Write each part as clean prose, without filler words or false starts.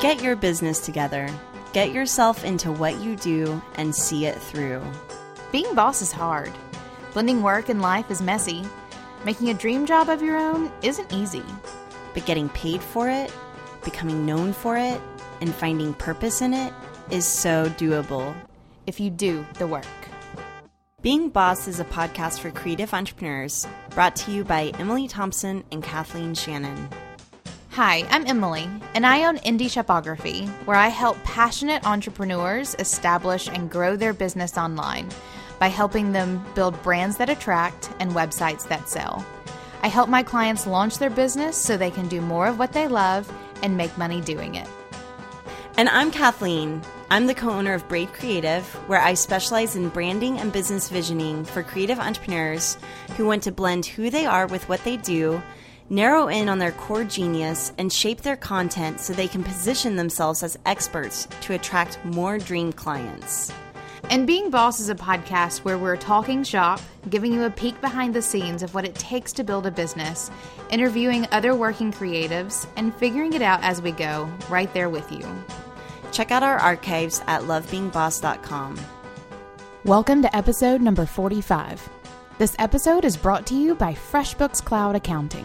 Get your business together. Get yourself into what you do and see it through. Being boss is hard. Blending work and life is messy. Making a dream job of your own isn't easy. But getting paid for it, becoming known for it, and finding purpose in it is so doable if you do the work. Being Boss is a podcast for creative entrepreneurs, brought to you by Emily Thompson and Kathleen Shannon. Hi, I'm Emily, and I own Indie Shopography, where I help passionate entrepreneurs establish and grow their business online by helping them build brands that attract and websites that sell. I help my clients launch their business so they can do more of what they love and make money doing it. And I'm Kathleen. I'm the co-owner of Braid Creative, where I specialize in branding and business visioning for creative entrepreneurs who want to blend who they are with what they do, narrow in on their core genius, and shape their content so they can position themselves as experts to attract more dream clients. And Being Boss is a podcast where we're talking shop, giving you a peek behind the scenes of what it takes to build a business, interviewing other working creatives, and figuring it out as we go, right there with you. Check out our archives at lovebeingboss.com. Welcome to episode number 45. This episode is brought to you by FreshBooks Cloud Accounting.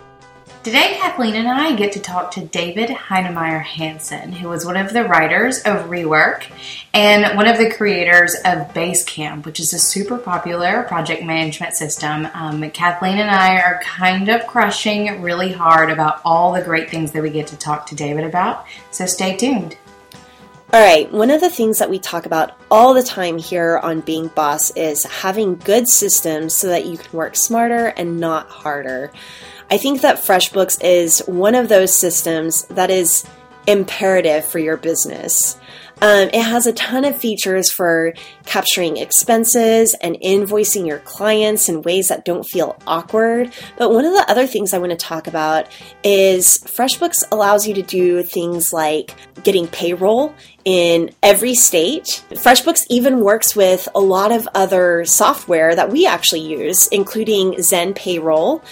Today, Kathleen and I get to talk to David Heinemeier Hansen, who was one of the writers of Rework and one of the creators of Basecamp, which is a super popular project management system. Kathleen and I are kind of crushing really hard about all the great things that we get to talk to David about, so stay tuned. All right, one of the things that we talk about all the time here on Being Boss is having good systems so that you can work smarter and not harder. I think that FreshBooks is one of those systems that is imperative for your business. It has a ton of features for capturing expenses and invoicing your clients in ways that don't feel awkward. But one of the other things I want to talk about is FreshBooks allows you to do things like getting payroll in every state. FreshBooks even works with a lot of other software that we actually use, including Zen Payroll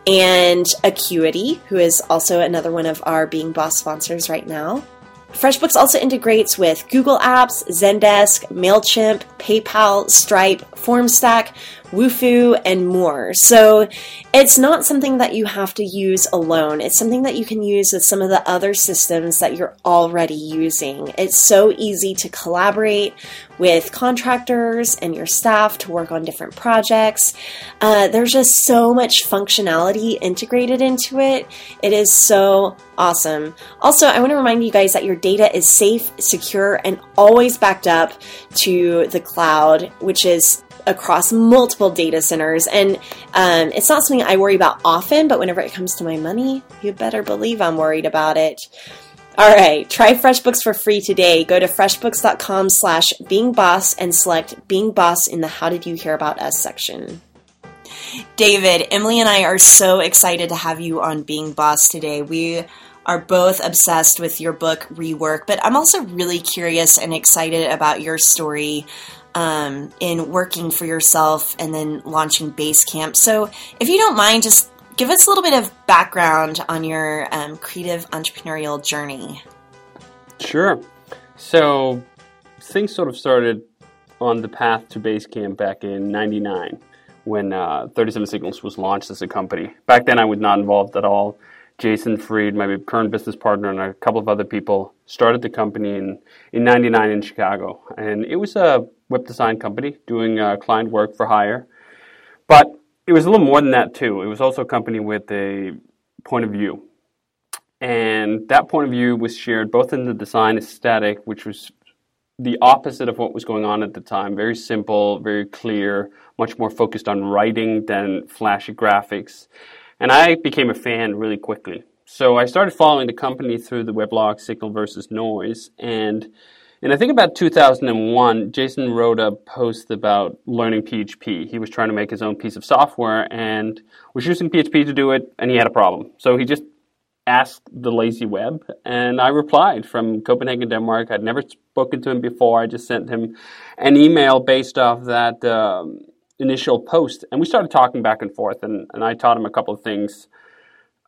and Acuity, who is also another one of our Being Boss sponsors right now. FreshBooks also integrates with Google Apps, Zendesk, MailChimp, PayPal, Stripe, FormStack, Wufoo, and more. So it's not something that you have to use alone. It's something that you can use with some of the other systems that you're already using. It's so easy to collaborate with contractors and your staff to work on different projects. There's just so much functionality integrated into it. It is so awesome. Also, I want to remind you guys that your data is safe, secure, and always backed up to the cloud, which is across multiple data centers. And it's not something I worry about often, but whenever it comes to my money, you better believe I'm worried about it. All right, try FreshBooks for free today. Go to freshbooks.com/beingboss and select Being Boss in the How Did You Hear About Us section. David, Emily and I are so excited to have you on Being Boss today. We are both obsessed with your book, Rework, but I'm also really curious and excited about your story in working for yourself and then launching Basecamp. So if you don't mind, just give us a little bit of background on your creative entrepreneurial journey. Sure. So things sort of started on the path to Basecamp back in '99 when 37 Signals was launched as a company. Back then I was not involved at all. Jason Fried, my current business partner, and a couple of other people started the company in '99 in Chicago. And it was a web design company doing client work for hire. But it was a little more than that, too. It was also a company with a point of view. And that point of view was shared both in the design aesthetic, which was the opposite of what was going on at the time. Very simple, very clear, much more focused on writing than flashy graphics. And I became a fan really quickly. So I started following the company through the weblog Signal versus Noise. And I think about 2001, Jason wrote a post about learning PHP. He was trying to make his own piece of software and was using PHP to do it, and he had a problem. So he just asked the lazy web, and I replied from Copenhagen, Denmark. I'd never spoken to him before. I just sent him an email based off that initial post, and we started talking back and forth, and I taught him a couple of things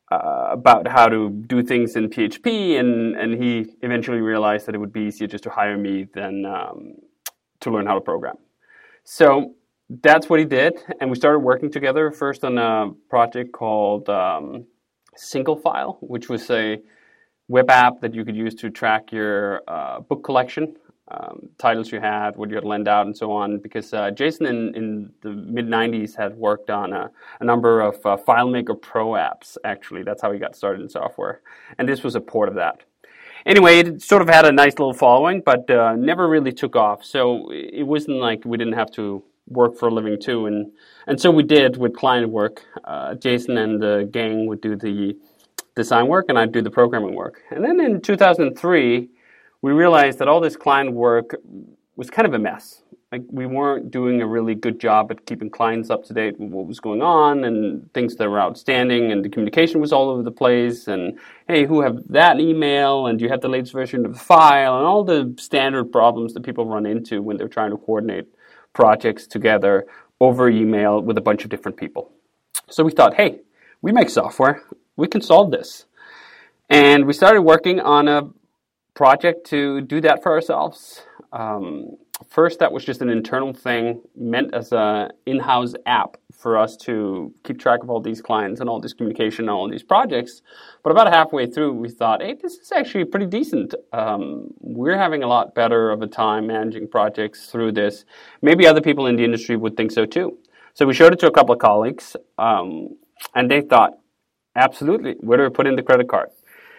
about how to do things in PHP, and he eventually realized that it would be easier just to hire me than to learn how to program. So that's what he did, and we started working together first on a project called Single File, which was a web app that you could use to track your book collection, titles you had, what you had lent out, and so on. Because Jason in the mid-'90s had worked on a number of FileMaker Pro apps, actually. That's how he got started in software. And this was a port of that. Anyway, it sort of had a nice little following, but never really took off. So it wasn't like we didn't have to work for a living too. And so we did with client work. Jason and the gang would do the design work, and I'd do the programming work. And then in 2003, we realized that all this client work was kind of a mess. Like, we weren't doing a really good job at keeping clients up to date with what was going on and things that were outstanding, and the communication was all over the place, and hey, who have that email, and do you have the latest version of the file, and all the standard problems that people run into when they're trying to coordinate projects together over email with a bunch of different people. So we thought, hey, we make software, we can solve this. And we started working on a project to do that for ourselves. First, that was just an internal thing meant as an in-house app for us to keep track of all these clients and all this communication and all these projects. But about halfway through, we thought, hey, this is actually pretty decent. We're having a lot better of a time managing projects through this. Maybe other people in the industry would think so too. So we showed it to a couple of colleagues, and they thought, absolutely, where do we put in the credit card?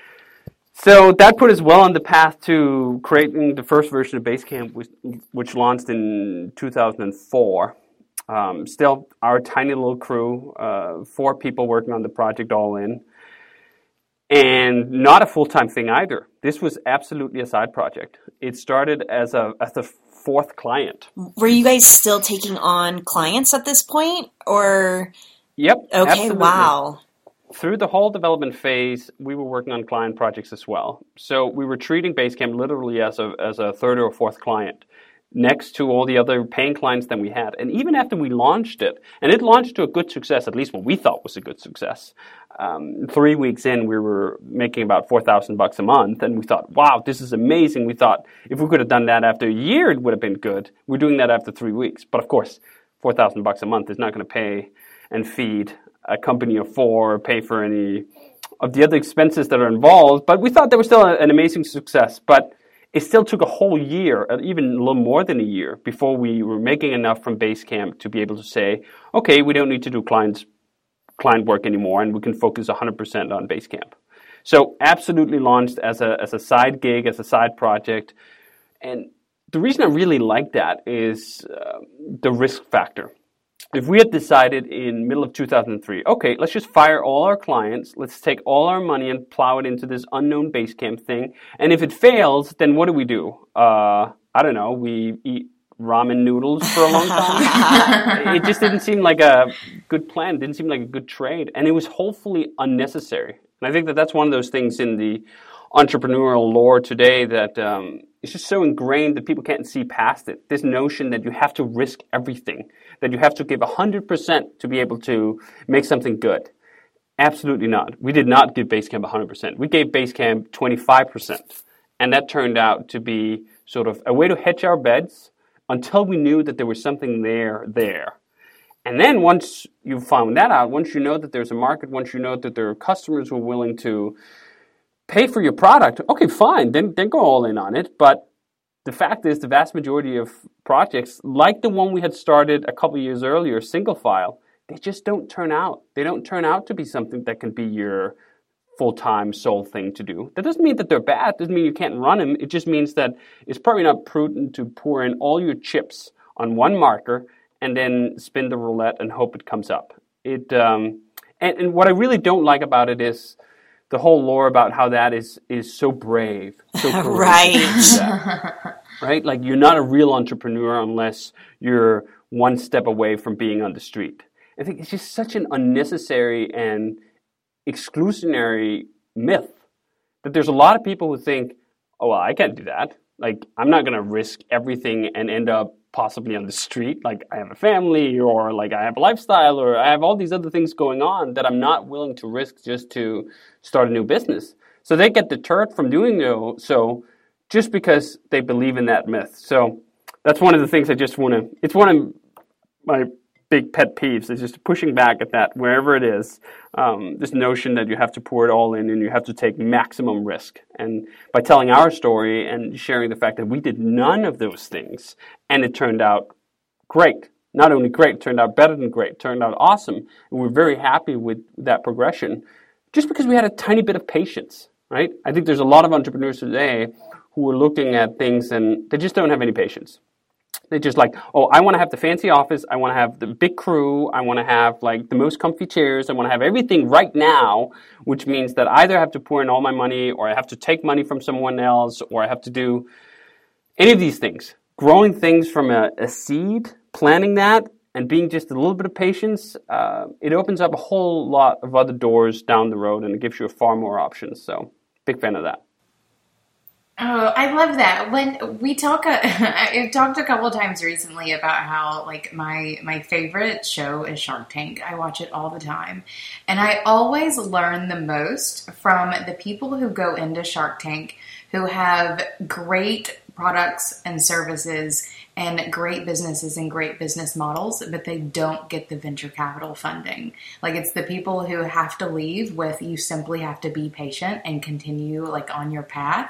So that put us well on the path to creating the first version of Basecamp, which launched in 2004. Still, our tiny little crew, 4 people working on the project all in, and not a full-time thing either. This was absolutely a side project. It started as the 4th client. Were you guys still taking on clients at this point, or? Yep. Okay. Absolutely. Wow. Through the whole development phase, we were working on client projects as well. So we were treating Basecamp literally as a third or fourth client next to all the other paying clients that we had. And even after we launched it, and it launched to a good success, at least what we thought was a good success. 3 weeks in, we were making about $4,000 a month, and we thought, wow, this is amazing. We thought if we could have done that after a year, it would have been good. We're doing that after 3 weeks. But of course, $4,000 a month is not going to pay and feed a company of 4, or pay for any of the other expenses that are involved. But we thought that was still an amazing success. But it still took a whole year, even a little more than a year, before we were making enough from Basecamp to be able to say, okay, we don't need to do client work anymore, and we can focus 100% on Basecamp. So absolutely launched as a side gig, as a side project. And the reason I really like that is the risk factor. If we had decided in middle of 2003, okay, let's just fire all our clients, let's take all our money and plow it into this unknown Basecamp thing, and if it fails, then what do? I don't know, we eat ramen noodles for a long time? It just didn't seem like a good plan, it didn't seem like a good trade, and it was hopefully unnecessary. And I think that that's one of those things in the entrepreneurial lore today that it's just so ingrained that people can't see past it. This notion that you have to risk everything, that you have to give 100% to be able to make something good. Absolutely not. We did not give Basecamp 100%. We gave Basecamp 25%. And that turned out to be sort of a way to hedge our bets until we knew that there was something there. And then once you found that out, once you know that there's a market, once you know that there are customers who are willing to pay for your product, okay, fine, then go all in on it. But the fact is, the vast majority of projects, like the one we had started a couple years earlier, Single File, they just don't turn out. They don't turn out to be something that can be your full-time sole thing to do. That doesn't mean that they're bad. It doesn't mean you can't run them. It just means that it's probably not prudent to pour in all your chips on one marker and then spin the roulette and hope it comes up. And what I really don't like about it is the whole lore about how that is so brave, so courageous. Right? Like, you're not a real entrepreneur unless you're one step away from being on the street. I think it's just such an unnecessary and exclusionary myth that there's a lot of people who think, oh, well, I can't do that. Like, I'm not going to risk everything and end up possibly on the street. Like I have a family, or like I have a lifestyle, or I have all these other things going on that I'm not willing to risk just to start a new business. So they get deterred from doing so just because they believe in that myth. So that's one of the things I just want to, it's one of my big pet peeves, is just pushing back at that wherever it is. This notion that you have to pour it all in and you have to take maximum risk. And by telling our story and sharing the fact that we did none of those things and it turned out great. Not only great, it turned out better than great, it turned out awesome. And we're very happy with that progression just because we had a tiny bit of patience, right? I think there's a lot of entrepreneurs today who are looking at things and they just don't have any patience. They just like, oh, I want to have the fancy office. I want to have the big crew. I want to have like the most comfy chairs. I want to have everything right now, which means that either I have to pour in all my money, or I have to take money from someone else, or I have to do any of these things. Growing things from a seed, planting that, and being just a little bit of patience, it opens up a whole lot of other doors down the road, and it gives you far more options. So, big fan of that. Oh, I love that. When we talk, I've talked a couple of times recently about how like my favorite show is Shark Tank. I watch it all the time, and I always learn the most from the people who go into Shark Tank who have great products and services and great businesses and great business models, but they don't get the venture capital funding. Like it's the people who have to leave with, you simply have to be patient and continue like on your path.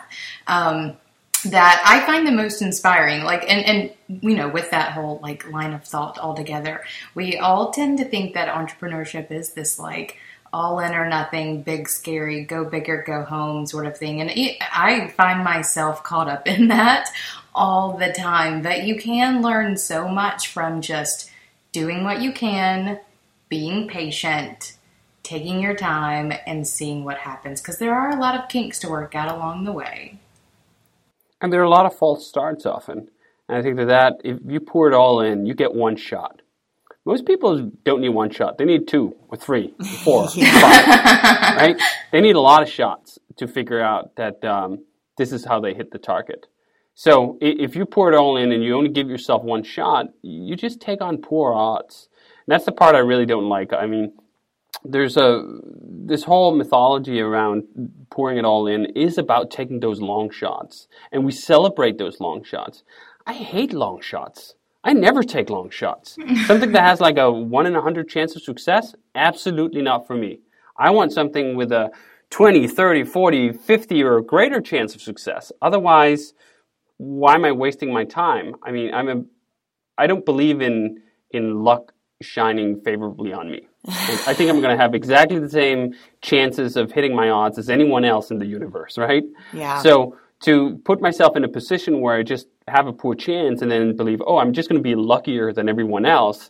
That I find the most inspiring. Like, and you know, with that whole like line of thought altogether, we all tend to think that entrepreneurship is this like all in or nothing, big, scary, go big or go home sort of thing. And I find myself caught up in that all the time. But you can learn so much from just doing what you can, being patient, taking your time, and seeing what happens. Because there are a lot of kinks to work out along the way. And there are a lot of false starts often. And I think that if you pour it all in, you get one shot. Most people don't need one shot. They need 2 or 3 or 4 or 5, right? They need a lot of shots to figure out that this is how they hit the target. So if you pour it all in and you only give yourself one shot, you just take on poor odds. And that's the part I really don't like. I mean, there's this whole mythology around pouring it all in is about taking those long shots. And we celebrate those long shots. I hate long shots. I never take long shots. Something that has like a 1 in 100 chance of success, absolutely not for me. I want something with a 20, 30, 40, 50 or greater chance of success. Otherwise, why am I wasting my time? I mean, I don't believe in luck shining favorably on me. I think I'm going to have exactly the same chances of hitting my odds as anyone else in the universe, right? Yeah. So to put myself in a position where I just have a poor chance and then believe, oh, I'm just going to be luckier than everyone else,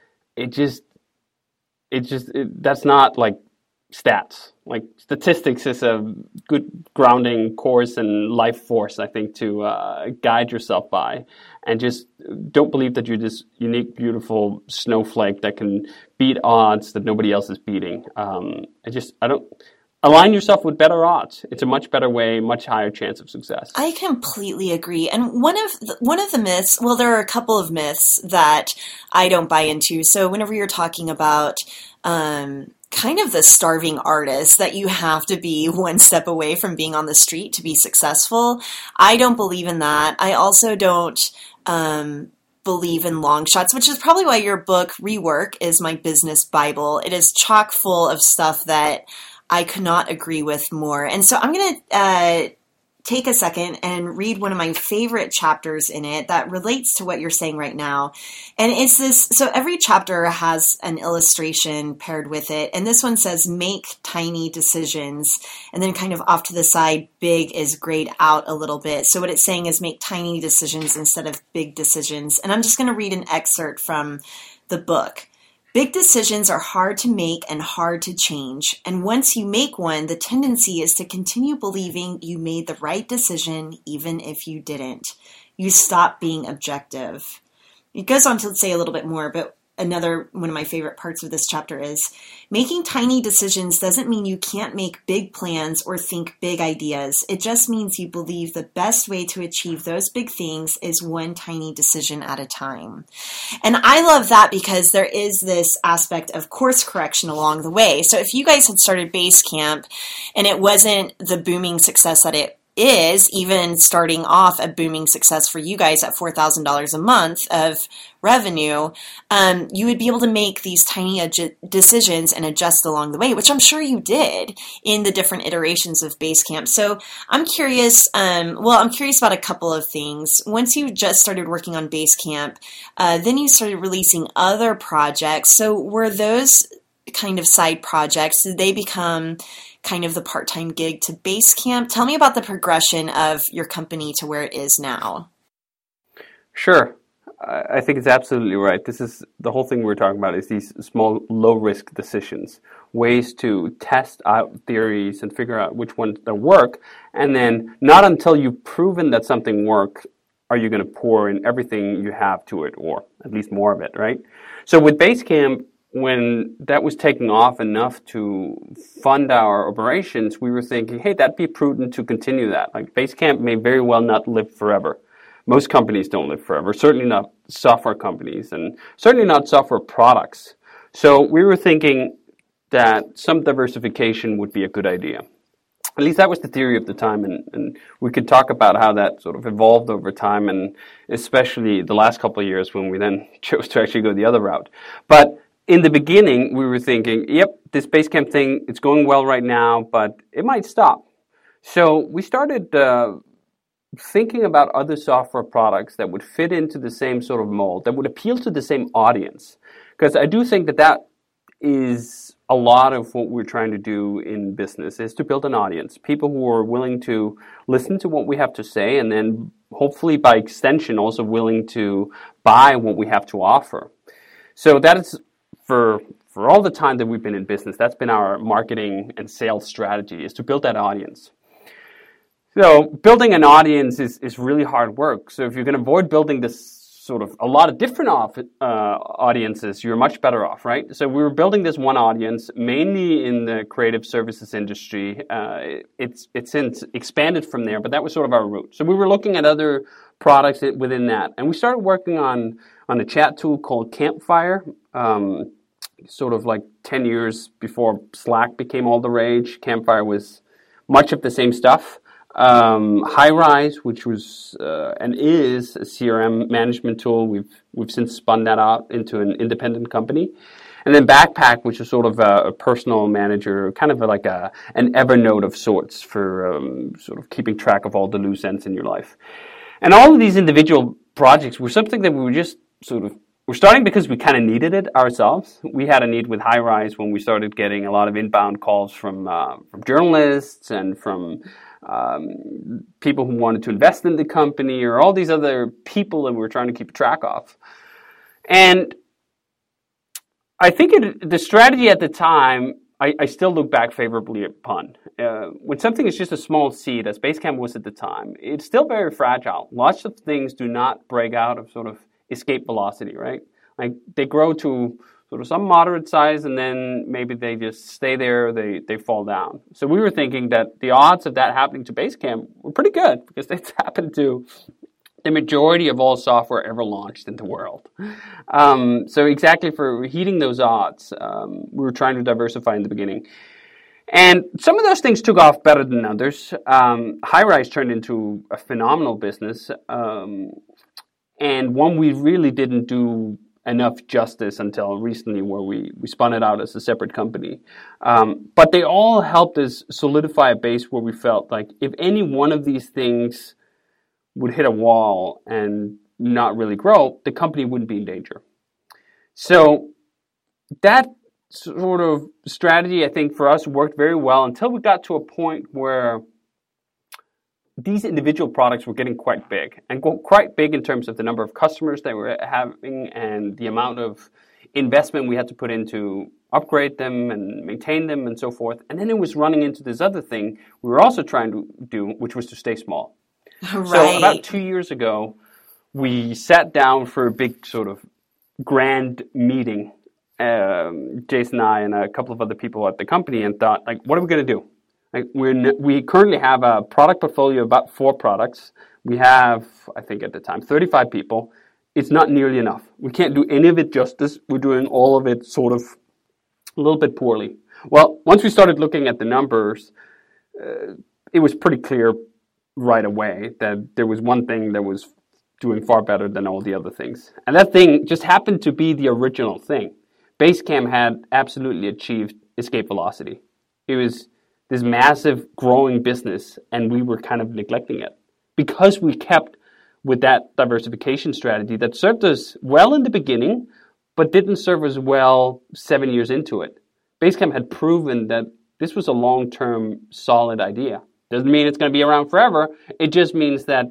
that's not like stats. Like statistics is a good grounding course and life force, I think, to guide yourself by. And just don't believe that you're this unique, beautiful snowflake that can beat odds that nobody else is beating. Align yourself with better odds. It's a much better way, much higher chance of success. I completely agree. And one of the myths, well, there are a couple of myths that I don't buy into. So whenever you're talking about kind of the starving artist, that you have to be one step away from being on the street to be successful, I don't believe in that. I also don't believe in long shots, which is probably why your book, Rework, is my business Bible. It is chock full of stuff that I could not agree with more. And so I'm going to take a second and read one of my favorite chapters in it that relates to what you're saying right now. And it's this, so every chapter has an illustration paired with it. And this one says, make tiny decisions. And then kind of off to the side, big is grayed out a little bit. So what it's saying is make tiny decisions instead of big decisions. And I'm just going to read an excerpt from the book. Big decisions are hard to make and hard to change. And once you make one, the tendency is to continue believing you made the right decision, even if you didn't. You stop being objective. It goes on to say a little bit more, but another one of my favorite parts of this chapter is making tiny decisions doesn't mean you can't make big plans or think big ideas. It just means you believe the best way to achieve those big things is one tiny decision at a time. And I love that because there is this aspect of course correction along the way. So if you guys had started Basecamp and it wasn't the booming success that it is, even starting off a booming success for you guys at $4,000 a month of revenue, you would be able to make these tiny decisions and adjust along the way, which I'm sure you did in the different iterations of Basecamp. So I'm curious, I'm curious about a couple of things. Once you just started working on Basecamp, then you started releasing other projects. So were those kind of side projects, did they become kind of the part-time gig to Basecamp? Tell me about the progression of your company to where it is now. Sure. I think it's absolutely right. This is the whole thing we're talking about is these small, low-risk decisions, ways to test out theories and figure out which ones that work. And then not until you've proven that something works are you going to pour in everything you have to it, or at least more of it, right? So with Basecamp, when that was taking off enough to fund our operations, we were thinking, hey, that'd be prudent to continue that. Like Basecamp may very well not live forever. Most companies don't live forever, certainly not software companies, and certainly not software products. So we were thinking that some diversification would be a good idea. At least that was the theory of the time, and we could talk about how that sort of evolved over time, and especially the last couple of years when we then chose to actually go the other route. But in the beginning, we were thinking, yep, this Basecamp thing, it's going well right now, but it might stop. So we started thinking about other software products that would fit into the same sort of mold, that would appeal to the same audience. Because I do think that that is a lot of what we're trying to do in business, is to build an audience, people who are willing to listen to what we have to say, and then hopefully by extension also willing to buy what we have to offer. So that is, for all the time that we've been in business, that's been our marketing and sales strategy, is to build that audience. So building an audience is really hard work. So if you can avoid building this sort of a lot of different audiences, you're much better off, right? So we were building this one audience, mainly in the creative services industry. It's since expanded from there, but that was sort of our route. So we were looking at other products within that. And we started working on a chat tool called Campfire, sort of like 10 years before Slack became all the rage. Campfire was much of the same stuff. Highrise, which was and is a CRM management tool. We've since spun that out into an independent company. And then Backpack, which is sort of a personal manager, kind of like an Evernote of sorts for sort of keeping track of all the loose ends in your life. And all of these individual projects were something that we were just sort of, we're starting because we kind of needed it ourselves. We had a need with Highrise when we started getting a lot of inbound calls from journalists and from people who wanted to invest in the company, or all these other people that we were trying to keep track of. And I think the strategy at the time, I still look back favorably upon. When something is just a small seed, as Basecamp was at the time, it's still very fragile. Lots of things do not break out of sort of escape velocity, right? Like they grow to sort of some moderate size, and then maybe they just stay there, they fall down. So we were thinking that the odds of that happening to Basecamp were pretty good, because it's happened to the majority of all software ever launched in the world. So exactly for heeding those odds, we were trying to diversify in the beginning. And some of those things took off better than others. Highrise turned into a phenomenal business, and one we really didn't do enough justice until recently, where we spun it out as a separate company. But they all helped us solidify a base where we felt like if any one of these things would hit a wall and not really grow, the company wouldn't be in danger. So that sort of strategy, I think, for us worked very well until we got to a point where these individual products were getting quite big, and quite big in terms of the number of customers they were having and the amount of investment we had to put into upgrade them and maintain them and so forth. And then it was running into this other thing we were also trying to do, which was to stay small. Right. So about 2 years ago, we sat down for a big sort of grand meeting, Jason and I and a couple of other people at the company, and thought, like, what are we going to do? Like, we currently have a product portfolio of about 4 products. We have, I think at the time, 35 people. It's not nearly enough. We can't do any of it justice. We're doing all of it sort of a little bit poorly. Well, once we started looking at the numbers, it was pretty clear right away that there was one thing that was doing far better than all the other things. And that thing just happened to be the original thing. Basecamp had absolutely achieved escape velocity. It was this massive growing business, and we were kind of neglecting it because we kept with that diversification strategy that served us well in the beginning, but didn't serve us well 7 years into it. Basecamp had proven that this was a long-term solid idea. Doesn't mean it's going to be around forever. It just means that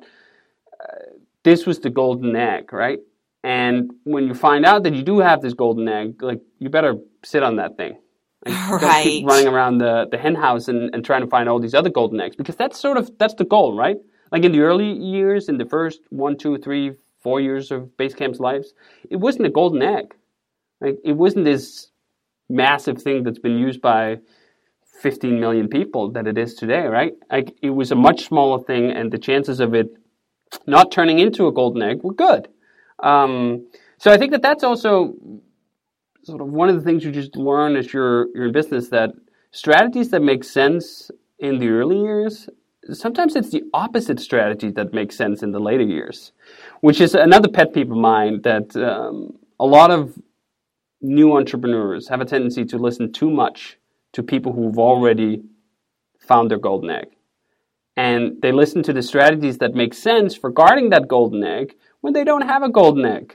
this was the golden egg, right? And when you find out that you do have this golden egg, like, you better sit on that thing. Like, don't keep running around the hen house and trying to find all these other golden eggs, because that's the goal, right? Like in the early years, in the first 1, 2, 3, 4 years of Basecamp's lives, it wasn't a golden egg. Like, it wasn't this massive thing that's been used by 15 million people that it is today, right? Like, it was a much smaller thing, and the chances of it not turning into a golden egg were good. So I think that that's also sort of one of the things you just learn as you're in business, that strategies that make sense in the early years, sometimes it's the opposite strategy that makes sense in the later years, which is another pet peeve of mine, that a lot of new entrepreneurs have a tendency to listen too much to people who've already found their golden egg. And they listen to the strategies that make sense for guarding that golden egg when they don't have a golden egg.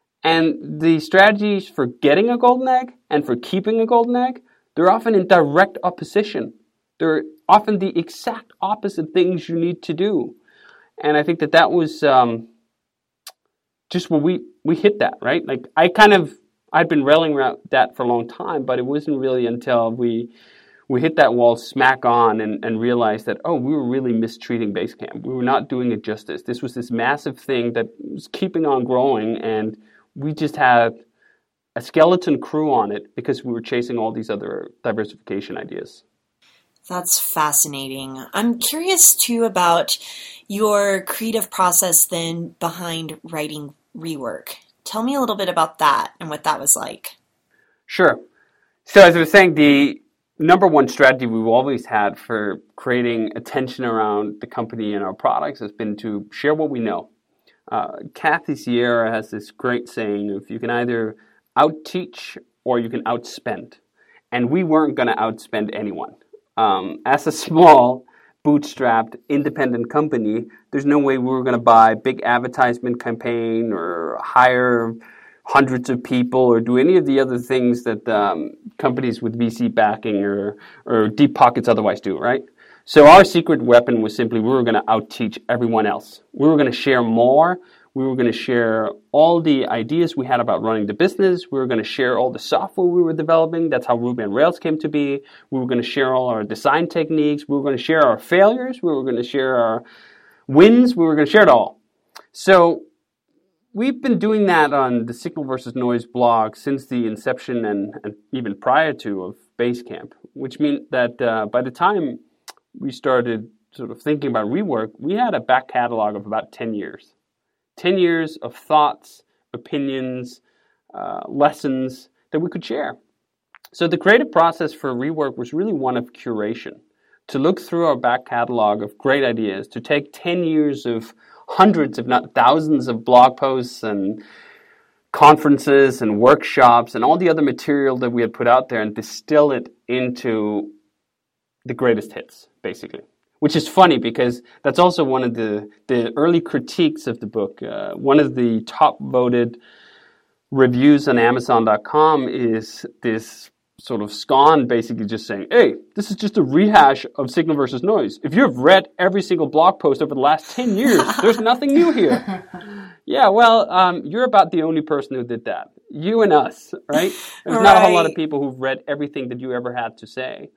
And the strategies for getting a golden egg and for keeping a golden egg, they're often in direct opposition. They're often the exact opposite things you need to do. And I think that was just where we hit that, right? Like, I'd been railing around that for a long time, but it wasn't really until we hit that wall smack on and realized that, we were really mistreating Basecamp. We were not doing it justice. This was this massive thing that was keeping on growing, and we just had a skeleton crew on it because we were chasing all these other diversification ideas. That's fascinating. I'm curious, too, about your creative process then behind writing Rework. Tell me a little bit about that and what that was like. Sure. So as I was saying, the number one strategy we've always had for creating attention around the company and our products has been to share what we know. Kathy Sierra has this great saying, if you can either out-teach or you can outspend. And we weren't going to outspend anyone. As a small, bootstrapped, independent company, there's no way we were going to buy a big advertisement campaign or hire hundreds of people or do any of the other things that companies with VC backing or deep pockets otherwise do, right? So our secret weapon was simply we were going to out-teach everyone else. We were going to share more. We were going to share all the ideas we had about running the business. We were going to share all the software we were developing. That's how Ruby on Rails came to be. We were going to share all our design techniques. We were going to share our failures. We were going to share our wins. We were going to share it all. So we've been doing that on the Signal versus Noise blog since the inception and even prior to of Basecamp, which means that by the time we started sort of thinking about Rework, we had a back catalog of about 10 years. 10 years of thoughts, opinions, lessons that we could share. So the creative process for Rework was really one of curation, to look through our back catalog of great ideas, to take 10 years of hundreds, if not thousands, of blog posts and conferences and workshops and all the other material that we had put out there and distill it into the greatest hits, basically. Which is funny because that's also one of the early critiques of the book. One of the top voted reviews on Amazon.com is this sort of scorn basically just saying, hey, this is just a rehash of Signal versus Noise. If you've read every single blog post over the last 10 years, there's nothing new here. Yeah, well, you're about the only person who did that. You and us, right? There's not a whole lot of people who've read everything that you ever had to say.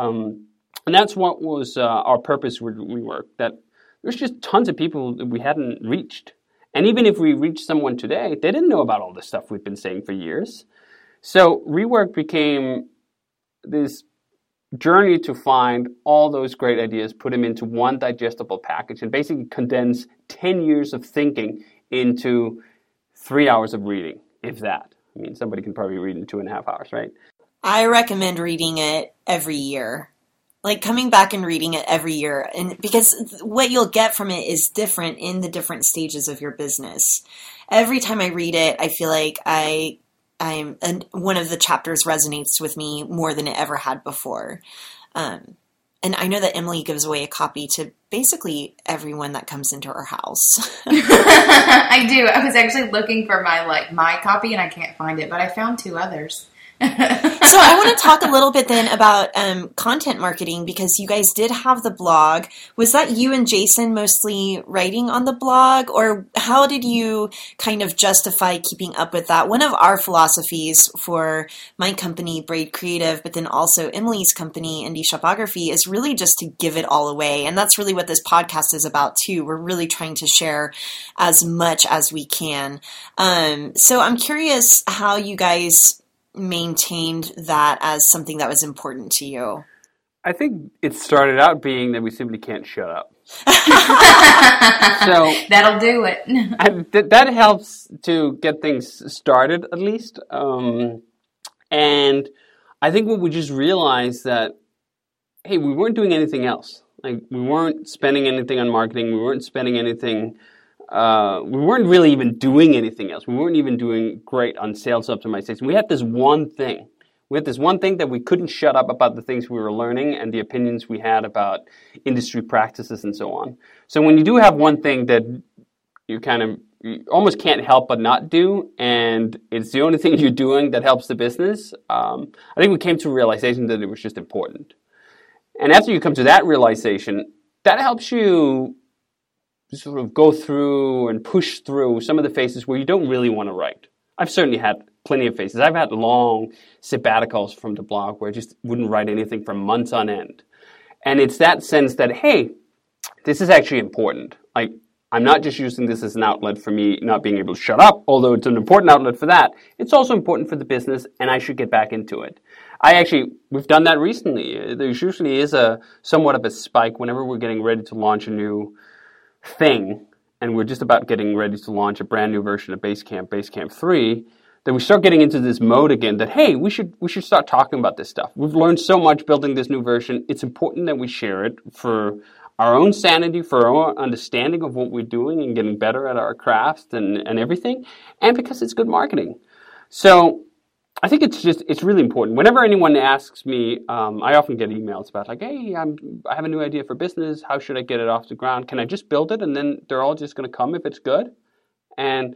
And that's what was our purpose with Rework, that there's just tons of people that we hadn't reached. And even if we reach someone today, they didn't know about all this stuff we've been saying for years. So Rework became this journey to find all those great ideas, put them into one digestible package, and basically condense 10 years of thinking into 3 hours of reading, if that. I mean, somebody can probably read in 2.5 hours, right? I recommend reading it every year. Like coming back and reading it every year. And because what you'll get from it is different in the different stages of your business. Every time I read it, I feel like one of the chapters resonates with me more than it ever had before. And I know that Emily gives away a copy to basically everyone that comes into her house. I do. I was actually looking for my copy and I can't find it, but I found 2 others. So I want to talk a little bit then about content marketing, because you guys did have the blog. Was that you and Jason mostly writing on the blog, or how did you kind of justify keeping up with that? One of our philosophies for my company, Braid Creative, but then also Emily's company, Indie Shopography, is really just to give it all away. And that's really what this podcast is about too. We're really trying to share as much as we can. So I'm curious how you guys maintained that as something that was important to you. I think it started out being that we simply can't shut up. So that'll do it. That helps to get things started, at least. And I think what we just realized that, hey, we weren't doing anything else. Like, we weren't spending anything on marketing. We weren't spending anything. We weren't really even doing anything else. We weren't even doing great on sales optimization. We had this one thing. We had this one thing that we couldn't shut up about the things we were learning and the opinions we had about industry practices and so on. So when you do have one thing that you almost can't help but not do, and it's the only thing you're doing that helps the business, I think we came to a realization that it was just important. And after you come to that realization, that helps you sort of go through and push through some of the phases where you don't really want to write. I've certainly had plenty of phases. I've had long sabbaticals from the blog where I just wouldn't write anything for months on end. And it's that sense that, hey, this is actually important. Like, I'm not just using this as an outlet for me not being able to shut up, although it's an important outlet for that. It's also important for the business, and I should get back into it. We've done that recently. There usually is somewhat of a spike whenever we're getting ready to launch a new thing, and we're just about getting ready to launch a brand new version of Basecamp 3, that we start getting into this mode again that, hey, we should start talking about this stuff. We've learned so much building this new version. It's important that we share it for our own sanity, for our own understanding of what we're doing and getting better at our craft and everything, and because it's good marketing. So I think it's really important. Whenever anyone asks me, I often get emails about like, hey, I have a new idea for business. How should I get it off the ground? Can I just build it and then they're all just going to come if it's good? And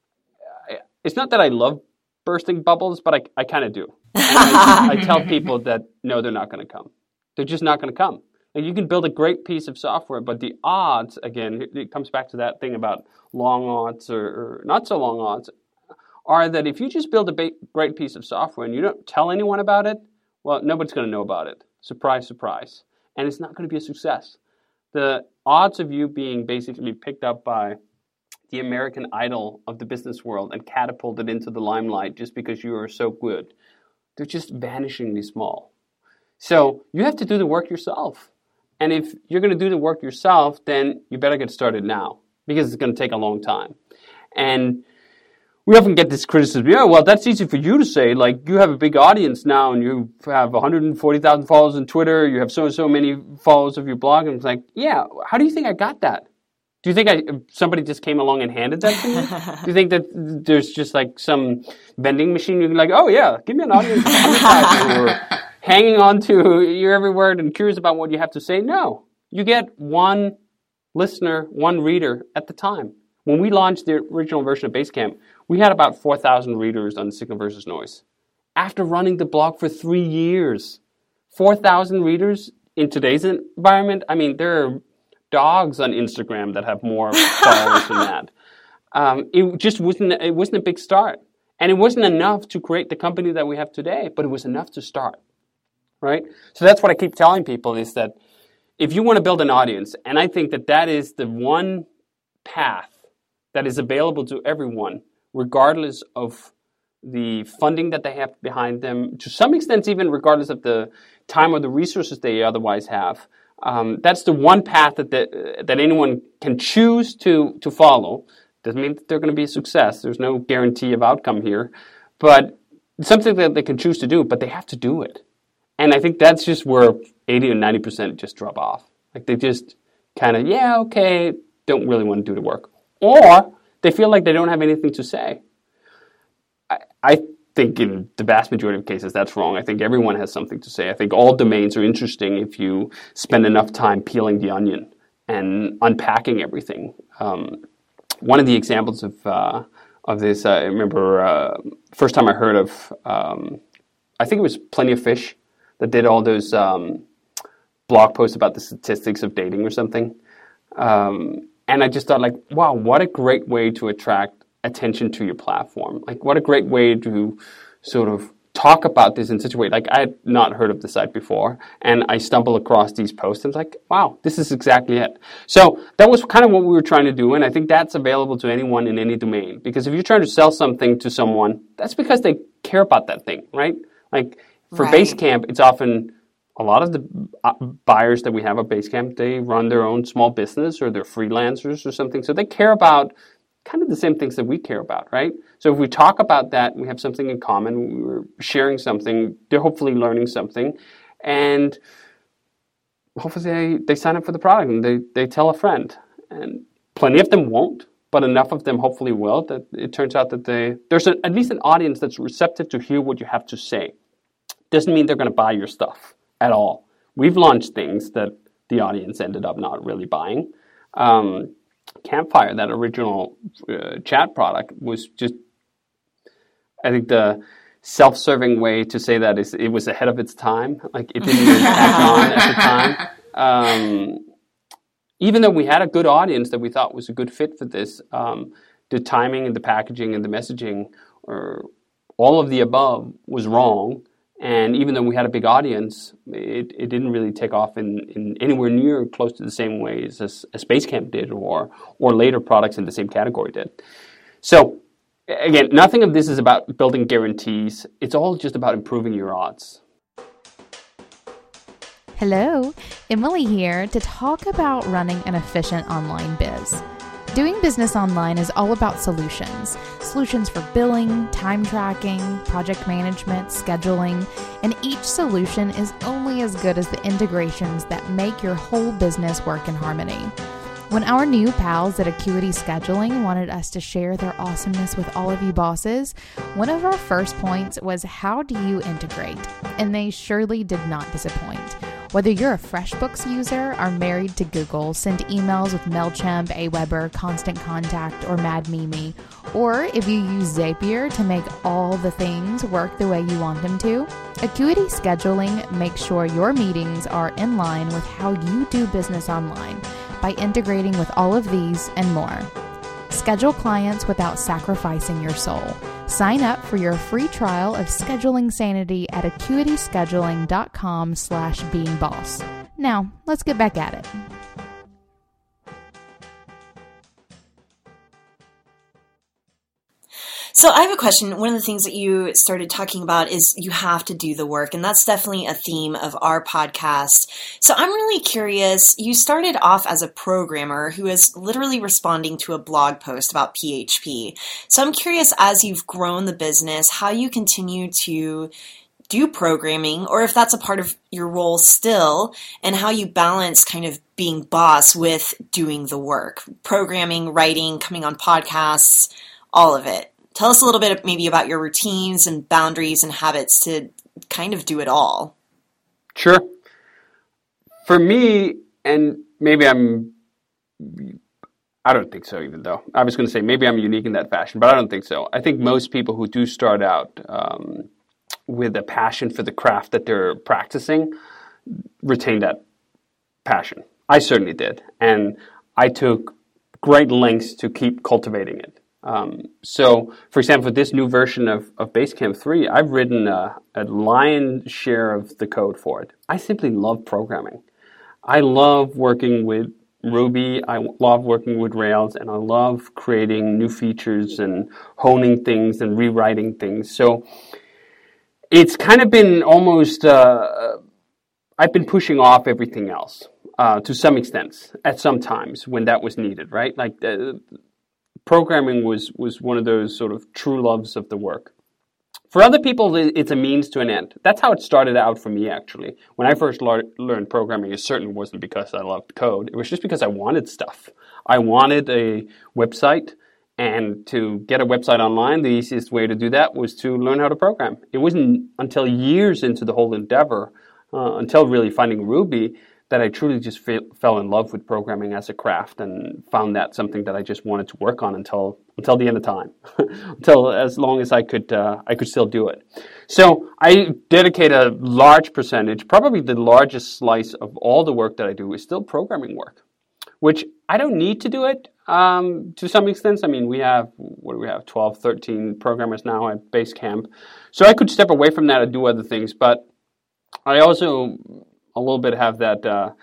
it's not that I love bursting bubbles, but I kind of do. I tell people that, no, they're not going to come. They're just not going to come. Like, you can build a great piece of software, but the odds, again, it comes back to that thing about long odds or not so long odds, are that if you just build a great piece of software and you don't tell anyone about it, well, nobody's going to know about it. Surprise, surprise. And it's not going to be a success. The odds of you being basically picked up by the American Idol of the business world and catapulted into the limelight just because you are so good, they're just vanishingly small. So you have to do the work yourself. And if you're going to do the work yourself, then you better get started now, because it's going to take a long time. And we often get this criticism, yeah, well, that's easy for you to say. Like, you have a big audience now, and you have 140,000 followers on Twitter, you have so many followers of your blog, and it's like, yeah, how do you think I got that? Do you think somebody just came along and handed that to me? Do you think that there's just like some vending machine you can like, oh yeah, give me an audience of 100,000 who are hanging on to your every word and curious about what you have to say? No. You get one listener, one reader at the time. When we launched the original version of Basecamp, we had about 4,000 readers on Signal versus Noise. After running the blog for 3 years, 4,000 readers in today's environment, I mean, there are dogs on Instagram that have more followers than that. It just wasn't a big start. And it wasn't enough to create the company that we have today, but it was enough to start, right? So that's what I keep telling people, is that if you want to build an audience, and I think that is the one path that is available to everyone, regardless of the funding that they have behind them, to some extent even regardless of the time or the resources they otherwise have. That's the one path that anyone can choose to follow. Doesn't mean that they're going to be a success. There's no guarantee of outcome here. But it's something that they can choose to do, but they have to do it. And I think that's just where 80 or 90% just drop off. Like they just kind of, yeah, okay, don't really want to do the work. Or they feel like they don't have anything to say. I think in the vast majority of cases that's wrong. I think everyone has something to say. I think all domains are interesting if you spend enough time peeling the onion and unpacking everything. One of the examples of this, I remember first time I heard of, I think it was Plenty of Fish that did all those blog posts about the statistics of dating or something. And I just thought like, wow, what a great way to attract attention to your platform. Like what a great way to sort of talk about this in such a way. Like I had not heard of the site before and I stumbled across these posts and was like, wow, this is exactly it. So that was kind of what we were trying to do. And I think that's available to anyone in any domain. Because if you're trying to sell something to someone, that's because they care about that thing, right? Like for Basecamp, it's often a lot of the buyers that we have at Basecamp, they run their own small business or they're freelancers or something. So they care about kind of the same things that we care about, right? So if we talk about that, we have something in common, we're sharing something, they're hopefully learning something, and hopefully they sign up for the product and they tell a friend. And plenty of them won't, but enough of them hopefully will, that it turns out that there's at least an audience that's receptive to hear what you have to say. Doesn't mean they're going to buy your stuff at all. We've launched things that the audience ended up not really buying. Campfire, that original chat product, was just, I think the self-serving way to say that is it was ahead of its time. Like it didn't really catch on at the time. Even though we had a good audience that we thought was a good fit for this, the timing and the packaging and the messaging, or all of the above, was wrong. And even though we had a big audience, it didn't really take off in anywhere near close to the same ways as Basecamp did or later products in the same category did. So again, nothing of this is about building guarantees. It's all just about improving your odds. Hello, Emily here to talk about running an efficient online biz. Doing business online is all about solutions. Solutions for billing, time tracking, project management, scheduling, and each solution is only as good as the integrations that make your whole business work in harmony. When our new pals at Acuity Scheduling wanted us to share their awesomeness with all of you bosses, one of our first points was, how do you integrate? And they surely did not disappoint. Whether you're a FreshBooks user, are married to Google, send emails with MailChimp, Aweber, Constant Contact, or MadMimi, or if you use Zapier to make all the things work the way you want them to, Acuity Scheduling makes sure your meetings are in line with how you do business online by integrating with all of these and more. Schedule clients without sacrificing your soul. Sign up for your free trial of Scheduling Sanity at acuityscheduling.com/beingboss. Now, let's get back at it. So I have a question. One of the things that you started talking about is you have to do the work, and that's definitely a theme of our podcast. So I'm really curious, you started off as a programmer who is literally responding to a blog post about PHP. So I'm curious, as you've grown the business, how you continue to do programming, or if that's a part of your role still, and how you balance kind of being boss with doing the work, programming, writing, coming on podcasts, all of it. Tell us a little bit maybe about your routines and boundaries and habits to kind of do it all. Sure. For me, and maybe I don't think so even though. I was going to say maybe I'm unique in that fashion, but I don't think so. I think most people who do start out with a passion for the craft that they're practicing retain that passion. I certainly did. And I took great lengths to keep cultivating it. So, for example, with this new version of Basecamp 3, I've written a lion's share of the code for it. I simply love programming. I love working with Ruby, I love working with Rails, and I love creating new features and honing things and rewriting things. So it's kind of been almost, I've been pushing off everything else to some extent at some times when that was needed, right? Like programming was one of those sort of true loves of the work. For other people, it's a means to an end. That's how it started out for me, actually. When I first learned programming, it certainly wasn't because I loved code. It was just because I wanted stuff. I wanted a website, and to get a website online, the easiest way to do that was to learn how to program. It wasn't until years into the whole endeavor, until really finding Ruby, that I truly just fell in love with programming as a craft and found that something that I just wanted to work on until the end of time, until as long as I could still do it. So I dedicate a large percentage, probably the largest slice of all the work that I do is still programming work, which I don't need to do it to some extent. I mean, we have 12, 13 programmers now at Basecamp. So I could step away from that and do other things, but I also a little bit have that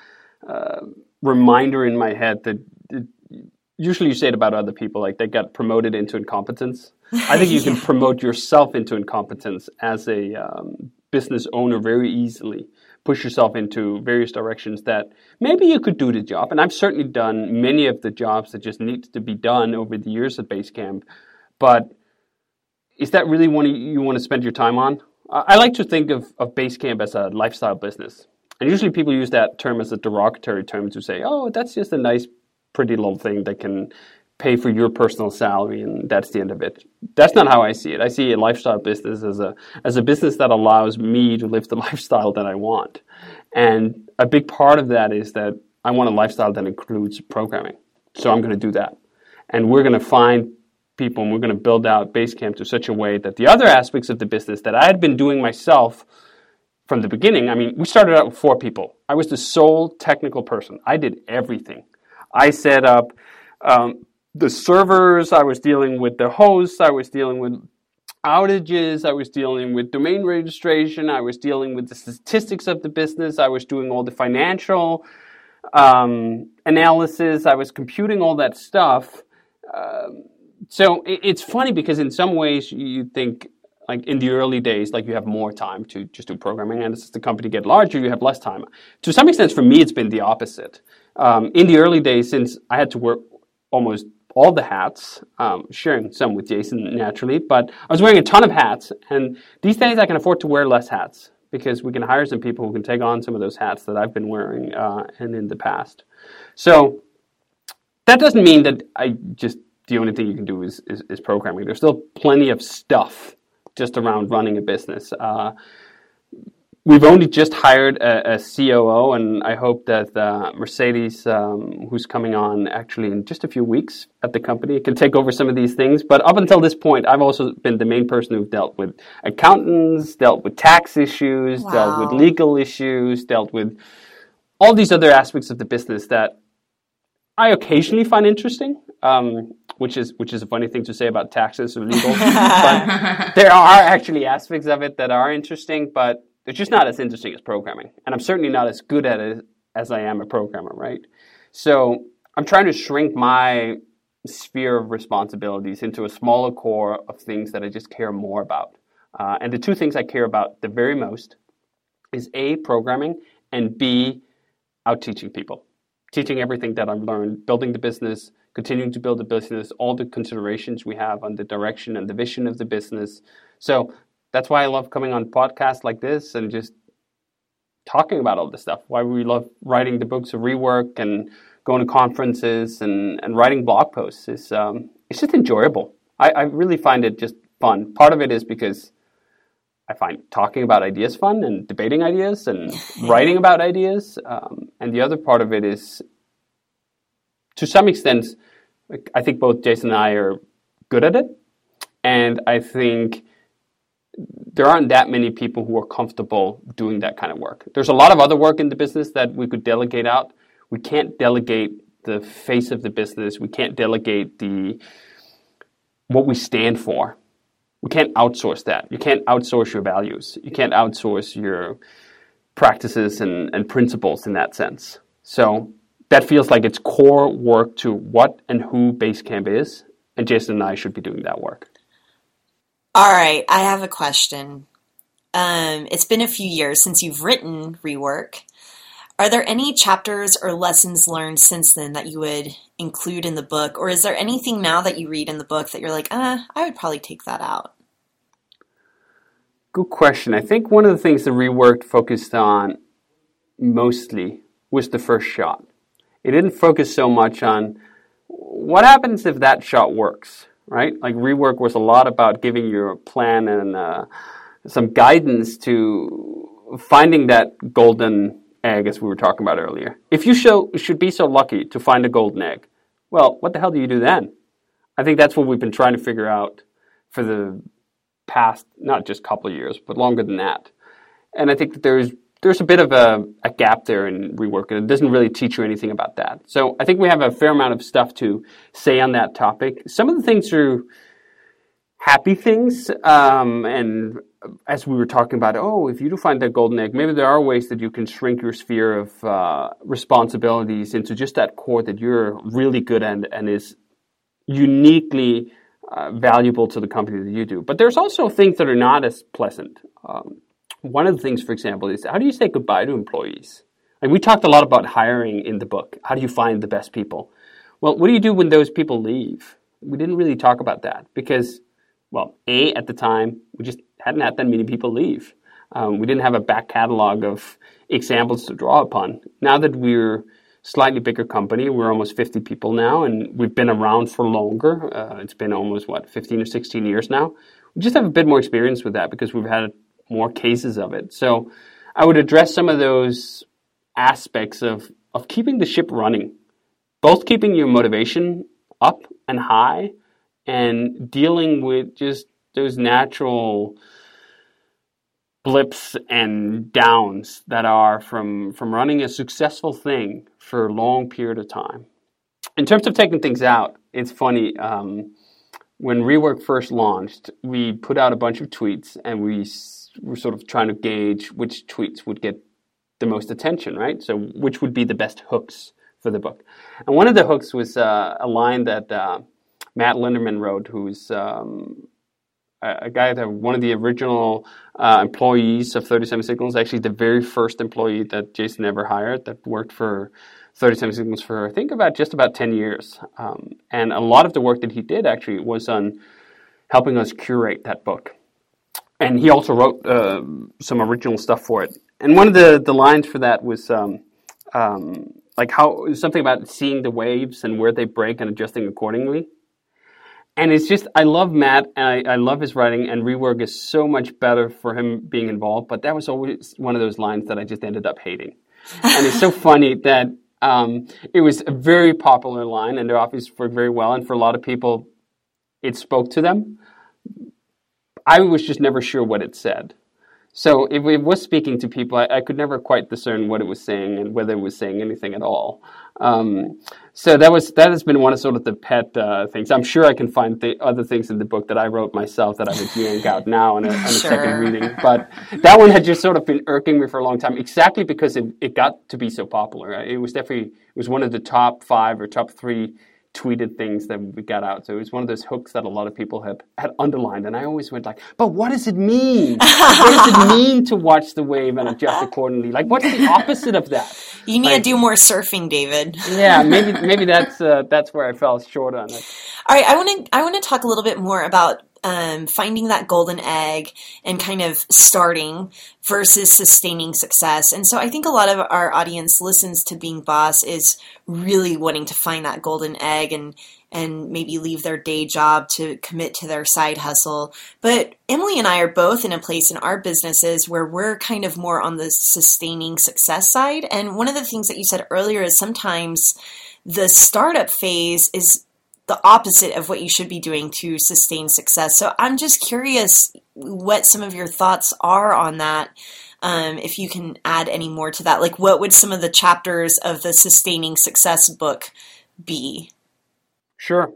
reminder in my head that usually you say it about other people, like they got promoted into incompetence. I think you can promote yourself into incompetence as a business owner very easily. Push yourself into various directions that maybe you could do the job. And I've certainly done many of the jobs that just need to be done over the years at Basecamp. But is that really what you want to spend your time on? I like to think of Basecamp as a lifestyle business. And usually people use that term as a derogatory term to say, oh, that's just a nice, pretty little thing that can pay for your personal salary, and that's the end of it. That's not how I see it. I see a lifestyle business as a business that allows me to live the lifestyle that I want. And a big part of that is that I want a lifestyle that includes programming. So I'm going to do that. And we're going to find people, and we're going to build out Basecamp to such a way that the other aspects of the business that I had been doing myself from the beginning, I mean, we started out with 4 people. I was the sole technical person. I did everything. I set up the servers, I was dealing with the hosts, I was dealing with outages, I was dealing with domain registration, I was dealing with the statistics of the business, I was doing all the financial analysis, I was computing all that stuff. So it's funny because in some ways you think, like in the early days, like you have more time to just do programming, and as the company get larger, you have less time. To some extent, for me, it's been the opposite. In the early days, since I had to work almost all the hats, sharing some with Jason naturally, but I was wearing a ton of hats, and these days I can afford to wear less hats because we can hire some people who can take on some of those hats that I've been wearing and in the past. So that doesn't mean that the only thing you can do is programming. There's still plenty of stuff just around running a business. We've only just hired a COO, and I hope that Mercedes, who's coming on actually in just a few weeks at the company, can take over some of these things. But up until this point, I've also been the main person who's dealt with accountants, dealt with tax issues, dealt with legal issues, dealt with all these other aspects of the business that I occasionally find interesting. Which is a funny thing to say about taxes or legal. But there are actually aspects of it that are interesting, but they're just not as interesting as programming. And I'm certainly not as good at it as I am a programmer, right? So I'm trying to shrink my sphere of responsibilities into a smaller core of things that I just care more about. And the 2 things I care about the very most is A, programming, and B, out teaching people. Teaching everything that I've learned, building the business, continuing to build the business, all the considerations we have on the direction and the vision of the business. So that's why I love coming on podcasts like this and just talking about all this stuff. Why we love writing the books of Rework and going to conferences and writing blog posts. It's just enjoyable. I really find it just fun. Part of it is because I find talking about ideas fun and debating ideas and writing about ideas. And the other part of it is, to some extent, I think both Jason and I are good at it. And I think there aren't that many people who are comfortable doing that kind of work. There's a lot of other work in the business that we could delegate out. We can't delegate the face of the business. We can't delegate what we stand for. We can't outsource that. You can't outsource your values. You can't outsource your practices and principles in that sense. So that feels like it's core work to what and who Basecamp is, and Jason and I should be doing that work. All right, I have a question. It's been a few years since you've written Rework. Are there any chapters or lessons learned since then that you would include in the book? Or is there anything now that you read in the book that you're like, I would probably take that out? Good question. I think one of the things that Reworked focused on mostly was the first shot. It didn't focus so much on what happens if that shot works, right? Like Rework was a lot about giving you a plan and some guidance to finding that golden egg, as we were talking about earlier. If you should be so lucky to find a golden egg, well, what the hell do you do then? I think that's what we've been trying to figure out for the past, not just couple of years, but longer than that. And I think that there's a bit of a gap there in Rework, and it doesn't really teach you anything about that. So I think we have a fair amount of stuff to say on that topic. Some of the things are happy things, and as we were talking about, if you do find that golden egg, maybe there are ways that you can shrink your sphere of responsibilities into just that core that you're really good at and is uniquely valuable to the company that you do. But there's also things that are not as pleasant. One of the things, for example, is how do you say goodbye to employees? Like we talked a lot about hiring in the book. How do you find the best people? Well, what do you do when those people leave? We didn't really talk about that because, well, at the time, we just hadn't had that many people leave. We didn't have a back catalog of examples to draw upon. Now that we're slightly bigger company, we're almost 50 people now, and we've been around for longer. It's been almost, 15 or 16 years now. We just have a bit more experience with that because we've had more cases of it. So I would address some of those aspects of keeping the ship running, both keeping your motivation up and high and dealing with just those natural blips and downs that are from running a successful thing for a long period of time. In terms of taking things out, it's funny. When Rework first launched, we put out a bunch of tweets and we were sort of trying to gauge which tweets would get the most attention, right? So which would be the best hooks for the book. And one of the hooks was a line that Matt Linderman wrote, who's a guy that one of the original employees of 37 Signals, actually the very first employee that Jason ever hired that worked for 37 Signals for, I think, just about 10 years. And a lot of the work that he did actually was on helping us curate that book. And he also wrote some original stuff for it. And one of the lines for that was like how something about seeing the waves and where they break and adjusting accordingly. And it's just, I love Matt, and I love his writing, and Rework is so much better for him being involved, but that was always one of those lines that I just ended up hating. And it's so funny that it was a very popular line, and it obviously worked very well, and for a lot of people, it spoke to them. I was just never sure what it said. So if it was speaking to people, I could never quite discern what it was saying and whether it was saying anything at all. So that has been one of sort of the pet things. I'm sure I can find other things in the book that I wrote myself that I would yank out now on a second reading. But that one had just sort of been irking me for a long time, exactly because it got to be so popular. It was one of the top 5 or top 3 tweeted things that we got out. So it was one of those hooks that a lot of people had underlined. And I always went like, but what does it mean? What does it mean to watch the wave and adjust accordingly? Like, what's the opposite of that? You need to do more surfing, David. Yeah, maybe that's where I fell short on it. All right, I want to talk a little bit more about finding that golden egg and kind of starting versus sustaining success. And so I think a lot of our audience listens to Being Boss is really wanting to find that golden egg and maybe leave their day job to commit to their side hustle. But Emily and I are both in a place in our businesses where we're kind of more on the sustaining success side. And one of the things that you said earlier is sometimes the startup phase is the opposite of what you should be doing to sustain success. So I'm just curious what some of your thoughts are on that. If you can add any more to that, like what would some of the chapters of the Sustaining Success book be? Sure.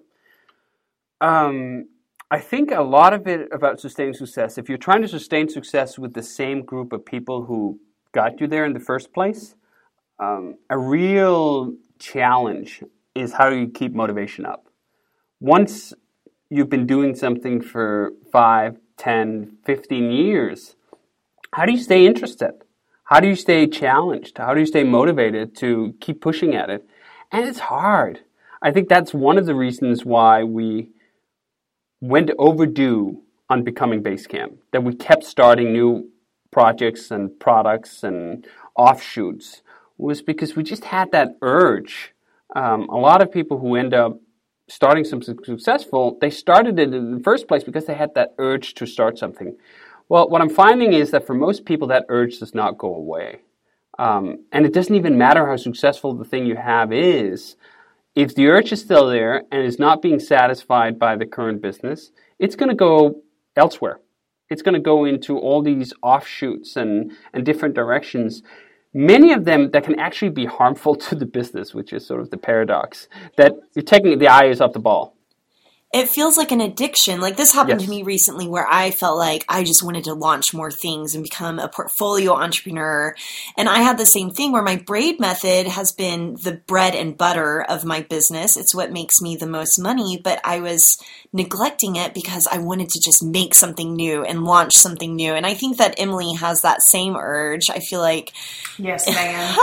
I think a lot of it about sustaining success, if you're trying to sustain success with the same group of people who got you there in the first place, a real challenge is how do you keep motivation up? Once you've been doing something for 5, 10, 15 years, how do you stay interested? How do you stay challenged? How do you stay motivated to keep pushing at it? And it's hard. I think that's one of the reasons why we went overdue on becoming Basecamp, that we kept starting new projects and products and offshoots, was because we just had that urge. A lot of people who end up starting something successful, they started it in the first place because they had that urge to start something. Well, what I'm finding is that for most people, that urge does not go away. And it doesn't even matter how successful the thing you have is. If the urge is still there and is not being satisfied by the current business, it's going to go elsewhere. It's going to go into all these offshoots and different directions, many of them that can actually be harmful to the business, which is sort of the paradox, that you're taking the eyes off the ball. It feels like an addiction. Like this happened Yes. to me recently where I felt like I just wanted to launch more things and become a portfolio entrepreneur. And I had the same thing where my braid method has been the bread and butter of my business. It's what makes me the most money, but I was neglecting it because I wanted to just make something new and launch something new. And I think that Emily has that same urge. I feel like, Yes, ma'am.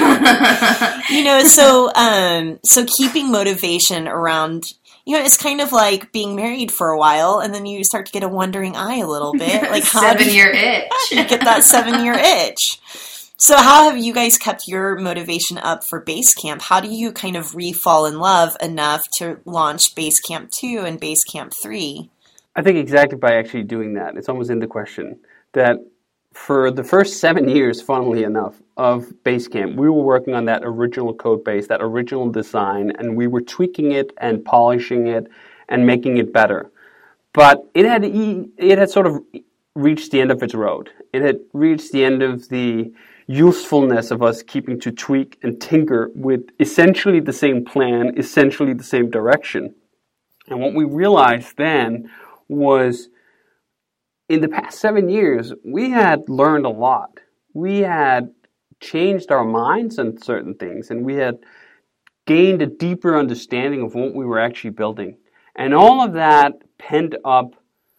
so keeping motivation around, it's kind of like being married for a while, and then you start to get a wandering eye a little bit. Like how do 7-year itch. you get that 7-year itch? So how have you guys kept your motivation up for Basecamp? How do you kind of re-fall in love enough to launch Basecamp 2 and Basecamp 3? I think exactly by actually doing that. It's almost in the question that for the first 7 years, funnily enough, of Basecamp, we were working on that original code base, that original design, and we were tweaking it and polishing it and making it better. But it had sort of reached the end of its road. It had reached the end of the usefulness of us keeping to tweak and tinker with essentially the same plan, essentially the same direction. And what we realized then was in the past 7 years, we had learned a lot. We had changed our minds on certain things, and we had gained a deeper understanding of what we were actually building. And all of that pent up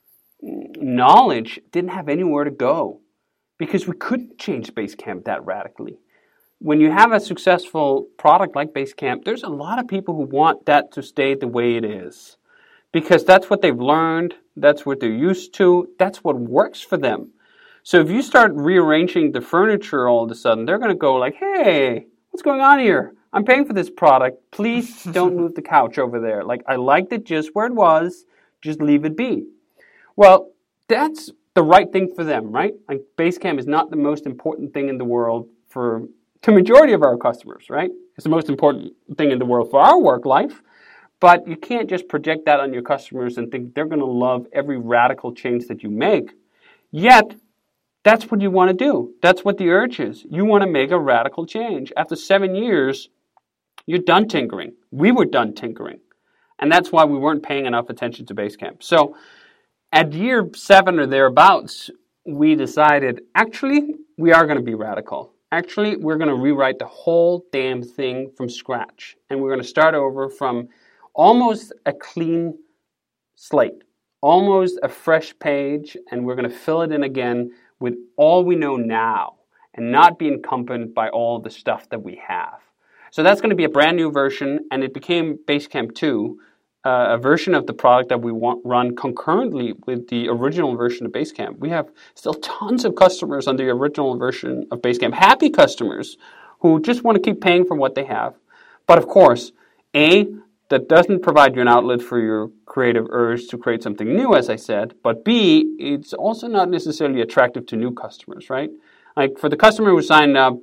knowledge didn't have anywhere to go because we couldn't change Basecamp that radically. When you have a successful product like Basecamp, there's a lot of people who want that to stay the way it is because that's what they've learned, that's what they're used to, that's what works for them. So if you start rearranging the furniture all of a sudden, they're going to go like, hey, what's going on here? I'm paying for this product. Please don't move the couch over there. Like, I liked it just where it was. Just leave it be. Well, that's the right thing for them, right? Like, Basecamp is not the most important thing in the world for the majority of our customers, right? It's the most important thing in the world for our work life. But you can't just project that on your customers and think they're going to love every radical change that you make. Yet, that's what you want to do. That's what the urge is. You want to make a radical change. After 7 years, you're done tinkering. We were done tinkering. And that's why we weren't paying enough attention to Basecamp. So at year 7 or thereabouts, we decided, actually, we are going to be radical. Actually, we're going to rewrite the whole damn thing from scratch. And we're going to start over from almost a clean slate, almost a fresh page, and we're going to fill it in again with all we know now and not be encumbered by all the stuff that we have. So that's going to be a brand new version, and it became Basecamp 2, a version of the product that we run concurrently with the original version of Basecamp. We have still tons of customers on the original version of Basecamp, happy customers who just want to keep paying for what they have. But of course, that doesn't provide you an outlet for your creative urge to create something new, as I said. But B, it's also not necessarily attractive to new customers, right? Like for the customer who signed up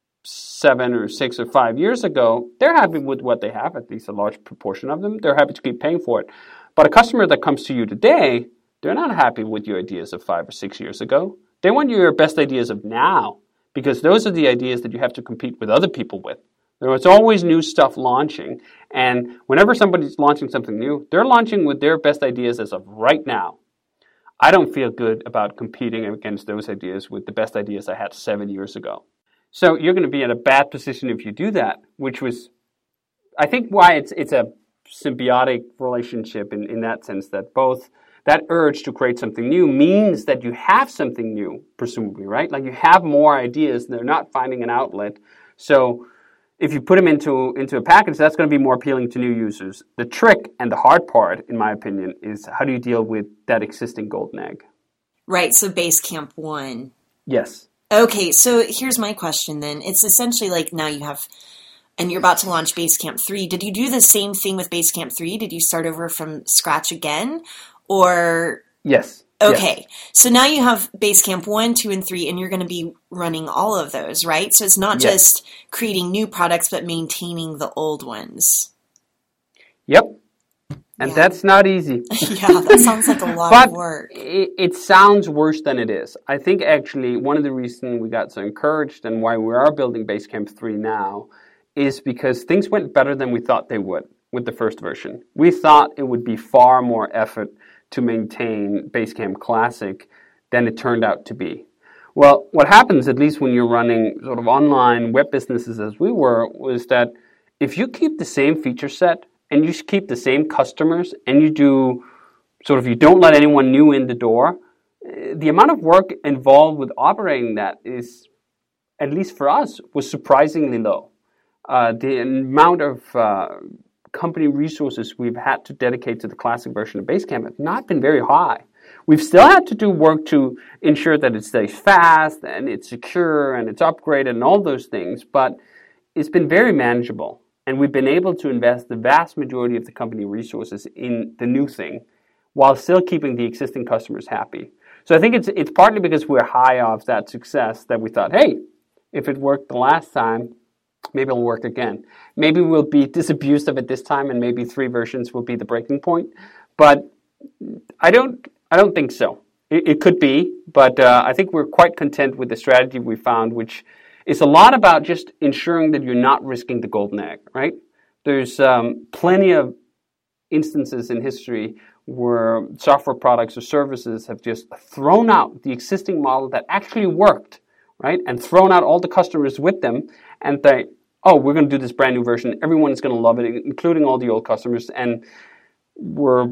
7 or 6 or 5 years ago, they're happy with what they have, at least a large proportion of them. They're happy to keep paying for it. But a customer that comes to you today, they're not happy with your ideas of 5 or 6 years ago. They want your best ideas of now, because those are the ideas that you have to compete with other people with. There's always new stuff launching, and whenever somebody's launching something new, they're launching with their best ideas as of right now. I don't feel good about competing against those ideas with the best ideas I had 7 years ago. So you're going to be in a bad position if you do that, which was I think why it's a symbiotic relationship in that sense, that both that urge to create something new means that you have something new, presumably, right? Like you have more ideas, and they're not finding an outlet. So if you put them into a package, that's going to be more appealing to new users. The trick and the hard part, in my opinion, is how do you deal with that existing golden egg? Right, so Basecamp 1. Yes. Okay, so here's my question then. It's essentially like now you have, and you're about to launch Basecamp 3. Did you do the same thing with Basecamp 3? Did you start over from scratch again? Or... Yes. Okay, yes. So now you have Basecamp 1, 2, and 3, and you're going to be running all of those, right? So it's not just creating new products, but maintaining the old ones. Yep. And that's not easy. Yeah, that sounds like a lot of work. It sounds worse than it is. I think actually one of the reasons we got so encouraged and why we are building Basecamp 3 now is because things went better than we thought they would with the first version. We thought it would be far more effort to maintain Basecamp Classic than it turned out to be. Well, what happens, at least when you're running sort of online web businesses as we were, was that if you keep the same feature set and you keep the same customers and you do sort of, you don't let anyone new in the door, the amount of work involved with operating that is, at least for us, was surprisingly low. The amount of company resources we've had to dedicate to the classic version of Basecamp have not been very high. We've still had to do work to ensure that it stays fast and it's secure and it's upgraded and all those things, but it's been very manageable. And we've been able to invest the vast majority of the company resources in the new thing while still keeping the existing customers happy. So I think it's partly because we're high off that success that we thought, hey, if it worked the last time, maybe it'll work again. Maybe we'll be disabused of it this time, and maybe 3 versions will be the breaking point. But I don't think so. It could be, but I think we're quite content with the strategy we found, which is a lot about just ensuring that you're not risking the golden egg, right? There's plenty of instances in history where software products or services have just thrown out the existing model that actually worked, right? And thrown out all the customers with them, and they, oh, we're going to do this brand new version. Everyone's going to love it, including all the old customers. And we're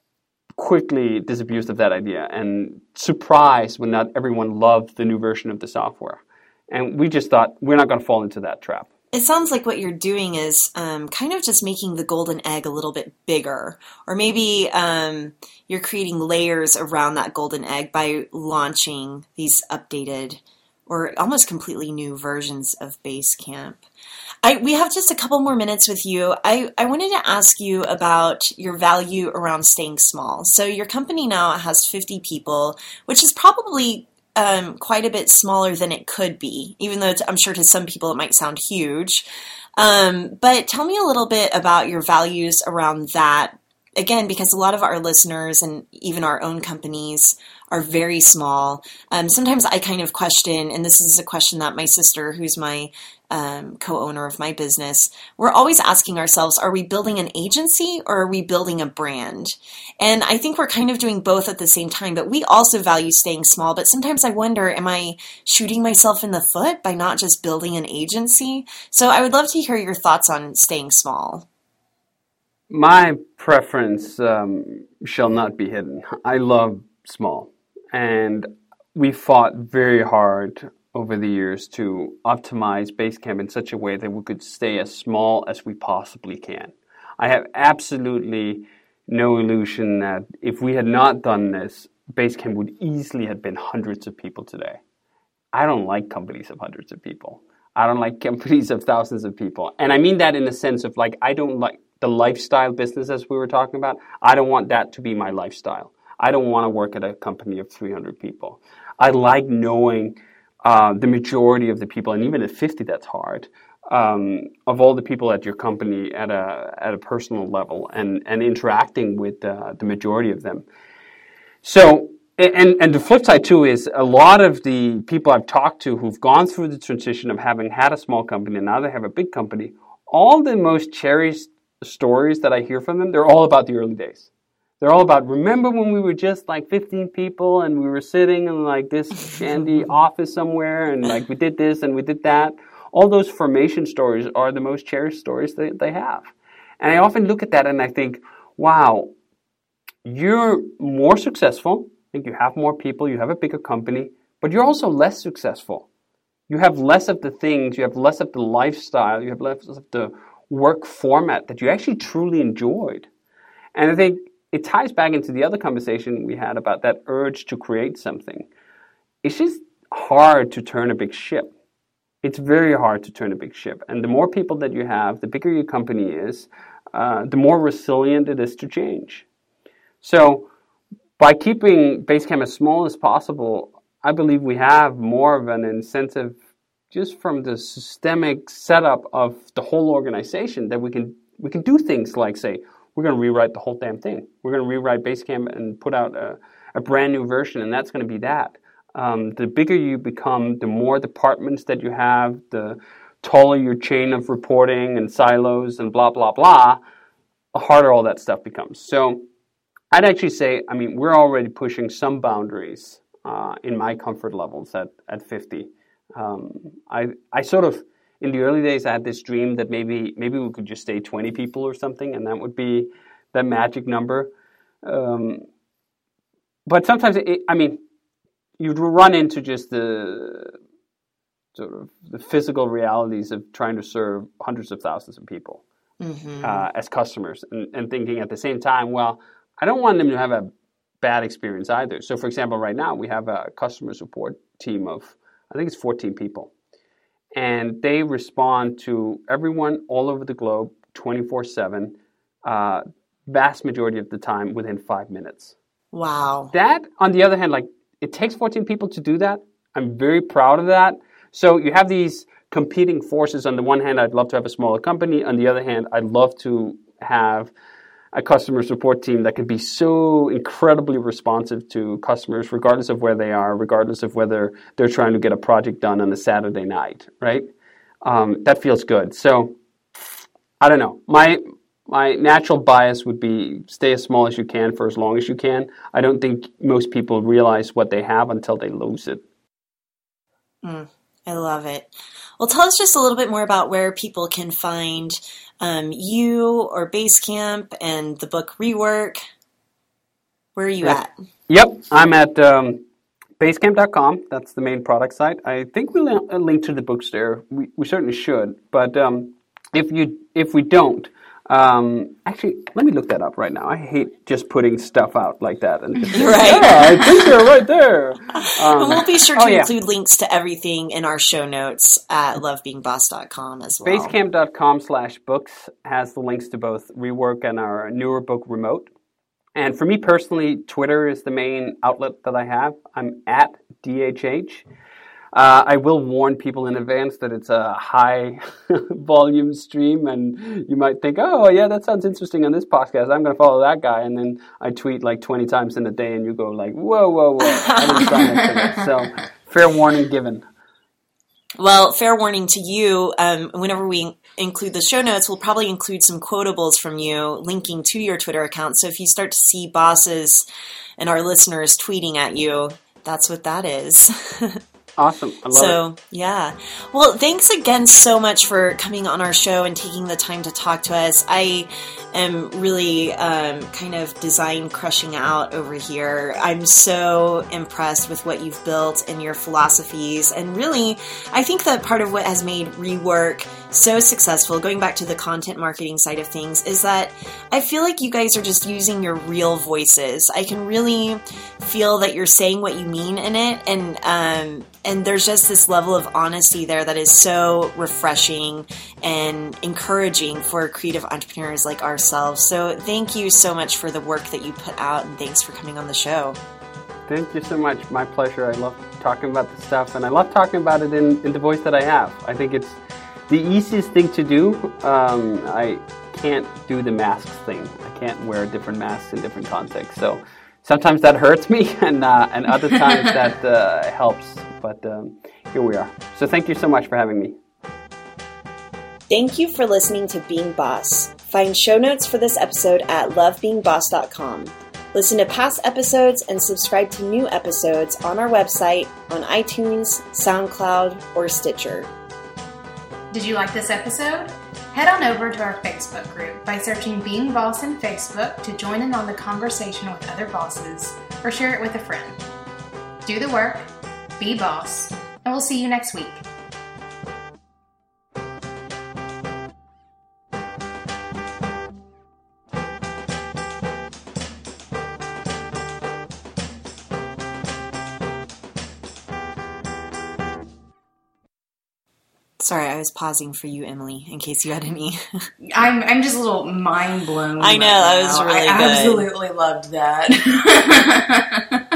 quickly disabused of that idea and surprised when not everyone loved the new version of the software. And we just thought, we're not going to fall into that trap. It sounds like what you're doing is kind of just making the golden egg a little bit bigger. Or maybe you're creating layers around that golden egg by launching these updated or almost completely new versions of Basecamp. We have just a couple more minutes with you. I wanted to ask you about your value around staying small. So your company now has 50 people, which is probably quite a bit smaller than it could be, even though I'm sure to some people it might sound huge. But tell me a little bit about your values around that. Again, because a lot of our listeners and even our own companies are very small. Sometimes I kind of question, and this is a question that my sister, who's my co-owner of my business, we're always asking ourselves, are we building an agency or are we building a brand? And I think we're kind of doing both at the same time, but we also value staying small. But sometimes I wonder, am I shooting myself in the foot by not just building an agency? So I would love to hear your thoughts on staying small. My preference shall not be hidden. I love small. And we fought very hard over the years to optimize Basecamp in such a way that we could stay as small as we possibly can. I have absolutely no illusion that if we had not done this, Basecamp would easily have been hundreds of people today. I don't like companies of hundreds of people. I don't like companies of thousands of people. And I mean that in the sense of like, I don't like the lifestyle business as we were talking about. I don't want that to be my lifestyle. I don't want to work at a company of 300 people. I like knowing the majority of the people, and even at 50, that's hard, of all the people at your company at a personal level and interacting with the majority of them. So, and the flip side too is a lot of the people I've talked to who've gone through the transition of having had a small company and now they have a big company, all the most cherished stories that I hear from them, they're all about the early days. They're all about, remember when we were just like 15 people and we were sitting in like this shandy office somewhere and like we did this and we did that. All those formation stories are the most cherished stories they have. And I often look at that and I think, wow, you're more successful. I think you have more people, you have a bigger company, but you're also less successful. You have less of the things, you have less of the lifestyle, you have less of the work format that you actually truly enjoyed. And I think it ties back into the other conversation we had about that urge to create something. It's just hard to turn a big ship. It's very hard to turn a big ship. And the more people that you have, the bigger your company is, the more resilient it is to change. So by keeping Basecamp as small as possible, I believe we have more of an incentive just from the systemic setup of the whole organization that we can do things like say, we're going to rewrite the whole damn thing. We're going to rewrite Basecamp and put out a brand new version, and that's going to be that. The bigger you become, the more departments that you have, the taller your chain of reporting and silos and blah, blah, blah, the harder all that stuff becomes. So I'd actually say, we're already pushing some boundaries in my comfort levels at 50. I sort of, in the early days, I had this dream that maybe we could just stay 20 people or something, and that would be the magic number. But sometimes, you'd run into just the sort of the physical realities of trying to serve hundreds of thousands of people as customers, and thinking at the same time, well, I don't want them to have a bad experience either. So, for example, right now we have a customer support team of, I think it's 14 people. And they respond to everyone all over the globe 24/7, vast majority of the time within 5 minutes. Wow. That, on the other hand, it takes 14 people to do that. I'm very proud of that. So you have these competing forces. On the one hand, I'd love to have a smaller company. On the other hand, I'd love to have a customer support team that can be so incredibly responsive to customers, regardless of where they are, regardless of whether they're trying to get a project done on a Saturday night, right? That feels good. So, I don't know. My natural bias would be stay as small as you can for as long as you can. I don't think most people realize what they have until they lose it. I love it. Well, tell us just a little bit more about where people can find you or Basecamp and the book Rework. Where are you at? Yep, I'm at basecamp.com. That's the main product site. I think we'll link to the books there. We certainly should. But if we don't, actually, let me look that up right now. I hate just putting stuff out like that. And just right. I think they're right there. And we'll be sure to include links to everything in our show notes at lovebeingboss.com as well. Basecamp.com/books has the links to both Rework and our newer book, Remote. And for me personally, Twitter is the main outlet that I have. I'm at DHH. I will warn people in advance that it's a high volume stream, and you might think, oh, yeah, that sounds interesting on this podcast. I'm going to follow that guy. And then I tweet 20 times in a day, and you go whoa. I didn't sign up for that. So fair warning given. Well, fair warning to you. Whenever we include the show notes, we'll probably include some quotables from you linking to your Twitter account. So if you start to see bosses and our listeners tweeting at you, that's what that is. Awesome. I love it. Yeah. Well, thanks again so much for coming on our show and taking the time to talk to us. I am really kind of design crushing out over here. I'm so impressed with what you've built and your philosophies. And really, I think that part of what has made Rework so successful, going back to the content marketing side of things, is that I feel like you guys are just using your real voices. I can really feel that you're saying what you mean in it, and there's just this level of honesty there that is so refreshing and encouraging for creative entrepreneurs like ourselves. So thank you so much for the work that you put out, and thanks for coming on the show. Thank you so much. My pleasure. I love talking about this stuff, and I love talking about it in the voice that I have. I think it's the easiest thing to do. I can't do the masks thing. I can't wear different masks in different contexts. So sometimes that hurts me, and other times that helps. But here we are. So thank you so much for having me. Thank you for listening to Being Boss. Find show notes for this episode at lovebeingboss.com. Listen to past episodes and subscribe to new episodes on our website, on iTunes, SoundCloud, or Stitcher. Did you like this episode? Head on over to our Facebook group by searching Being Boss in Facebook to join in on the conversation with other bosses or share it with a friend. Do the work, be boss, and we'll see you next week. Sorry, I was pausing for you, Emily, in case you had any. I'm just a little mind blown. I know, that was really good. I absolutely loved that.